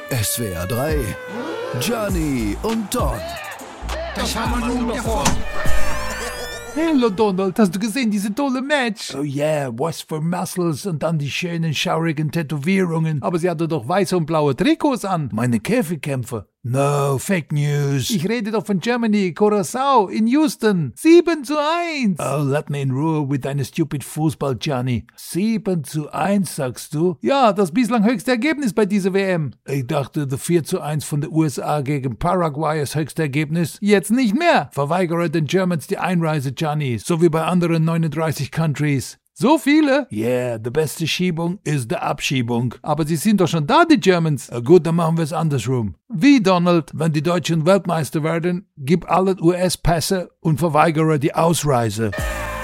SWR 3, Gianni und Don. Das haben wir nun davon. Hallo Donald, hast du gesehen, diese tolle Match? Oh yeah, was für Muscles und dann die schönen, schaurigen Tätowierungen. Aber sie hatte doch weiße und blaue Trikots an. Meine Käfigkämpfer. No, Fake News. Ich rede doch von Germany, Curaçao, in Houston. 7:1. Oh, let me in Ruhe mit deinem stupid Fußball, Gianni. 7:1, sagst du? Ja, das bislang höchste Ergebnis bei dieser WM. Ich dachte, der 4:1 von den USA gegen Paraguay ist höchste Ergebnis. Jetzt nicht mehr. Verweigere den Germans die Einreise, Gianni, so wie bei anderen 39 Countries. So viele? Yeah, die beste Schiebung ist die Abschiebung. Aber sie sind doch schon da, die Germans. Gut, dann machen wir es andersrum. Wie, Donald? Wenn die Deutschen Weltmeister werden, gib alle US-Pässe und verweigere die Ausreise.